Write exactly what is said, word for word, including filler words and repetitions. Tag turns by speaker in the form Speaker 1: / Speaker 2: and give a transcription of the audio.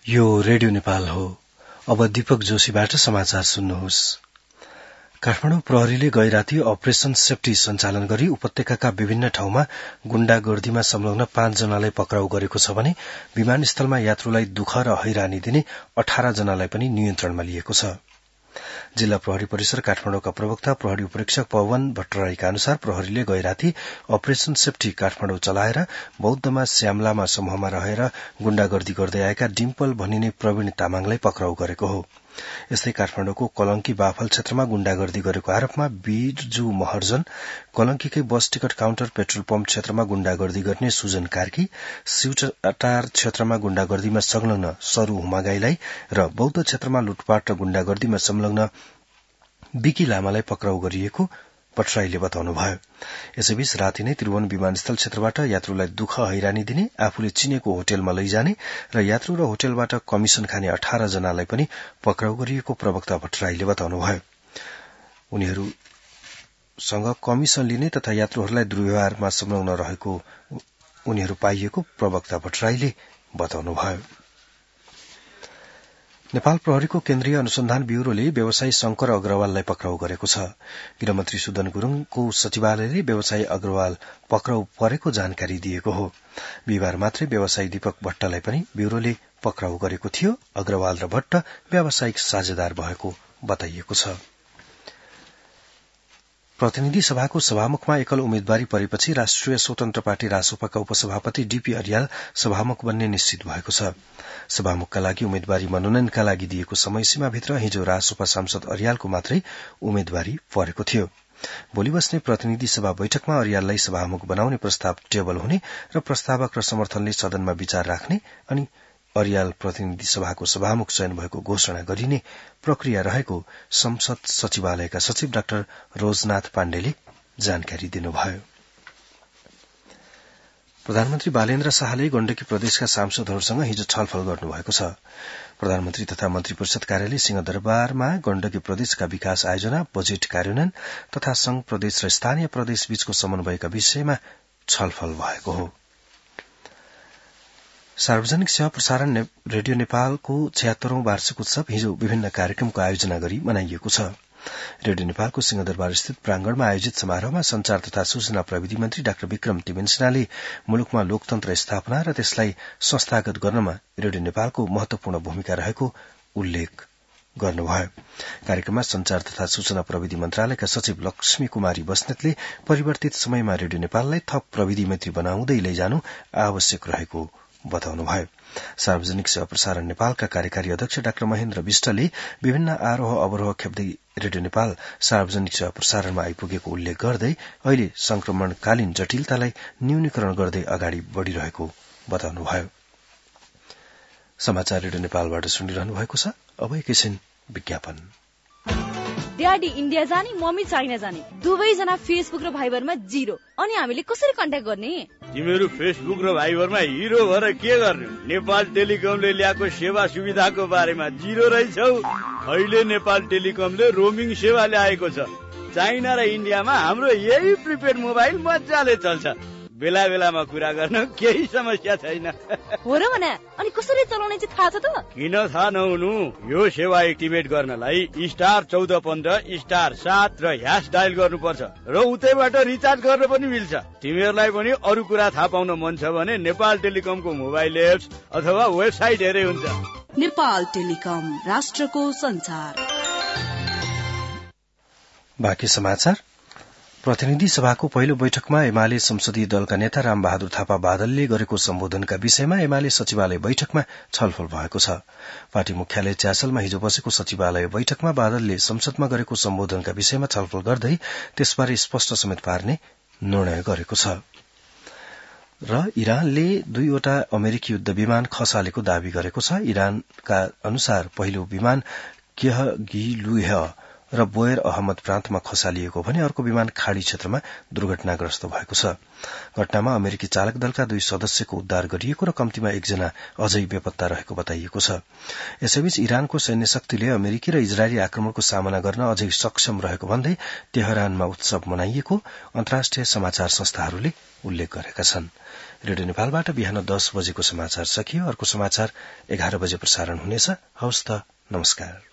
Speaker 1: यो रेडियो नेपाल हो। अब दीपक जोशीबाट समाचार सुन्नुहोस्। काठमाडौँ प्रहरीले गैराती अपरेशन सेफ्टी सञ्चालन गरी उपत्यकाका विभिन्न ठाउँमा गुण्डागर्दीमा संलग्न पाँच जनालाई पक्राउ गरेको छ भने विमानस्थलमा यात्रुलाई दुःख र हैरानी दिने अठार जनालाई पनि नियन्त्रणमा लिएको छ। जिल्ला प्रहरी परिसर काठमाडौँका प्रवक्ता प्रहरी उपरीक्षक पवन भट्टराईका अनुसार प्रहरीले गैराती अपरेशन सेफ्टी काठमाडौँ चलाएर बौद्धमा श्यामलामा समूहमा रहेर गुण्डागर्दी गर्दै आएका डिम्पल भनिने प्रवीण तामाङलाई पक्राउ गरेको हो। यस्तै काठमाडौँको कलंकी बाफल क्षेत्रमा गुण्डागर्दी गरेको आरोपमा बिरजू महर्जन, कलंकीकै bus ticket counter petrol pump क्षेत्रमा गुण्डागर्दी गर्ने सुजन कार्की, सिउटार क्षेत्रमा गुण्डागर्दीमा संलग्न सरू हुमागाईलाई र बौद्ध क्षेत्रमा लुटपाट र गुण्डागर्दीमा संलग्न विकी लामालाई पक्राउ गरिएको भट्टराईले बताउनुभयो। यसैबीच राति नै त्रिभुवन विमानस्थल क्षेत्रबाट यात्रुलाई दुःख हैरानी दिने, आफूले चिनेको होटेलमा लैजाने र यात्रु र होटेलबाट कमिशन खाने अठार जनालाई पनि पक्राउ गरिएको प्रवक्ता भट्टराईले बताउनुभयो। उनीहरूसँग कमिशन लिने तथा यात्रुहरूलाई दुर्व्यवहारमा संलग्न रहेको उनीहरू पाइएको प्रवक्ता भट्टराईले बताउनुभयो। नेपाल प्रहरीको केन्द्रीय अनुसन्धान ब्यूरोले व्यवसायी शंकर अग्रवाललाई पक्राउ गरेको छ। गृहमन्त्री सुदन गुरूङको सचिवालयले व्यवसायी अग्रवाल पक्राउ परेको जानकारी दिएको हो। बिहिबार मात्रै व्यवसायी दीपक भट्टलाई पनि ब्यूरोले पक्राउ गरेको थियो। अग्रवाल र भट्ट व्यावसायिक साझेदार भएको बताइएको छ। प्रतिनिधि सभाको सभामुखमा एकल उम्मेद्वारी परेपछि राष्ट्रिय स्वतन्त्र पार्टी रासोपाका उपसभापति डीपी अर्याल सभामुख बन्ने निश्चित भएको छ। सभामुखका लागि उम्मेद्वारी मनोनयनका लागि दिएको समय सीमाभित्र हिजो रासोपा सांसद अर्यालको मात्रै उम्मेद्वारी परेको थियो। भोलि बस्ने प्रतिनिधि सभा बैठकमा अर्याललाई सभामुख बनाउने प्रस्ताव टेबल हुने र प्रस्तावक र समर्थनले सदनमा विचार राख्ने अनि अर्याल प्रतिनिधि सभाको सभामुख चयन भएको घोषणा गरिने प्रक्रिया रहेको संसद सचिवालयका सचिव डाक्टर रोजनाथ पाण्डेले जानकारी दिनुभयो। प्रधानमन्त्री बालेन्द्र शाहले गण्डकी प्रदेशका सांसदहरूसँग हिजो छलफल गर्नुभएको छ। प्रधानमन्त्री तथा मन्त्री परिषद कार्यालय सिंहदरबारमा गण्डकी प्रदेशका विकास आयोजना, बजेट कार्यान्वयन तथा संघ प्रदेश र स्थानीय प्रदेश बीचको समन्वयका विषयमा छलफल भएको हो। सार्वजनिक सेवा प्रसारण रेडियो नेपालको छयत्तरौं वार्षिक उत्सव हिजो विभिन्न कार्यक्रमको आयोजना गरी मनाइएको छ। रेडियो नेपालको सिंहदरबार स्थित प्रांगणमा आयोजित समारोहमा संचार तथा सूचना प्रविधि मन्त्री डाक्टर विक्रम टिमेन्सिनाले मुलुकमा लोकतन्त्र स्थापना र त्यसलाई संस्थागत गर्नमा रेडियो नेपालको महत्वपूर्ण भूमिका रहेको उल्लेख गर्नुभयो। कार्यक्रममा संचार तथा सूचना प्रविधि मन्त्रालयका सचिव लक्ष्मी कुमारी बस्नेतले परिवर्तित समयमा रेडियो नेपाललाई थप प्रविधि मैत्री बनाउँदै लैजानु आवश्यक रहेको बताउनुभयो। सार्वजनिक सेवा प्रसारण नेपालका कार्यकारी अध्यक्ष डाक्टर महेन्द्र विष्टले विभिन्न आरोह अवरोह खेप्दै रेडियो नेपाल सार्वजनिक सेवा प्रसारणमा आइपुगेको उल्लेख गर्दै अहिले संक्रमणकालीन जटिलतालाई न्यूनीकरण गर्दै अगाडि बढ़िरहेको बताउनुभयो। समाचार रेडियो नेपालबाट सुनिरहनु भएको छ। अब एकैछिन विज्ञापन।
Speaker 2: ड्याडी इन्डिया जाने, मम्मी चाइना जाने, दुवैजना फेसबुक र भाइबरमा जिरो। अनि हामीले कसरी कन्ट्याक्ट गर्ने?
Speaker 3: तिमीहरू फेसबुक र भाइबरमा हिरो भएर के गर्ने? नेपाल टेलिकमले ल्याएको सेवा सुविधाको बारेमा जिरो रहेछौ। अहिले नेपाल टेलिकमले रोमिङ सेवा ल्याएको छ। चाइना र इन्डियामा हाम्रो यही प्रिपेड मोबाइल मजाले चल्छ। बेला बेलामा कुरा गर्न केही समस्या छैन।
Speaker 2: हो र भने अनि कसरी चलाउने चाहिँ थाहा छ त?
Speaker 3: किन थाहा नहुनु? यो सेवा एक्टिभेट गर्नलाई स्टार चौध पन्ध्र स्टार सात र ह्यास डायल गर्नुपर्छ र उतैबाट रिचार्ज गर्न पनि मिल्छ। तिमीहरूलाई पनि अरू कुरा थाहा पाउन मन छ भने नेपाल टेलिकमको मोबाइल एप्स अथवा वेबसाइट हेरे हुन्छ।
Speaker 4: नेपाल टेलिकम, राष्ट्रको संचार।
Speaker 1: बाँकी समाचार। प्रतिनिधि सभाको पहिलो बैठकमा एमाले संसदीय दलका नेता रामबहादुर थापा बादलले गरेको सम्बोधनका विषयमा एमाले सचिवालय बैठकमा छलफल भएको छ। पार्टी मुख्यालय च्यासलमा हिजो बसेको सचिवालय बैठकमा बादलले संसदमा गरेको सम्बोधनका विषयमा छलफल गर्दै त्यसबारे स्पष्ट समेत पार्ने निर्णय गरेको छ। र इरानले दुईवटा अमेरिकी युद्ध विमान खसालेको दावी गरेको छ। इरानका अनुसार पहिलो विमान केहगिलुह र बोयर अहमद प्रान्तमा खसालिएको भने अर्को विमान खाड़ी क्षेत्रमा दुर्घटनाग्रस्त भएको छ। घटनामा अमेरिकी चालक दलका दुई सदस्यको उद्धार गरिएको र कम्तीमा एकजना अझै बेपत्ता रहेको बताइएको छ। यसैबीच इरानको सैन्य शक्तिले अमेरिकी र इजरायली आक्रमणको सामना गर्न अझै सक्षम रहेको भन्दै तेहरानमा उत्सव मनाइएको अन्तर्राष्ट्रिय समाचार संस्थाहरूले उल्लेख गरेका छन्। रेडियो नेपालबाट बिहान दस बजेको समाचार सकियो। अर्को समाचार एघार बजे प्रसारण हुनेछ। हवस् त, नमस्कार।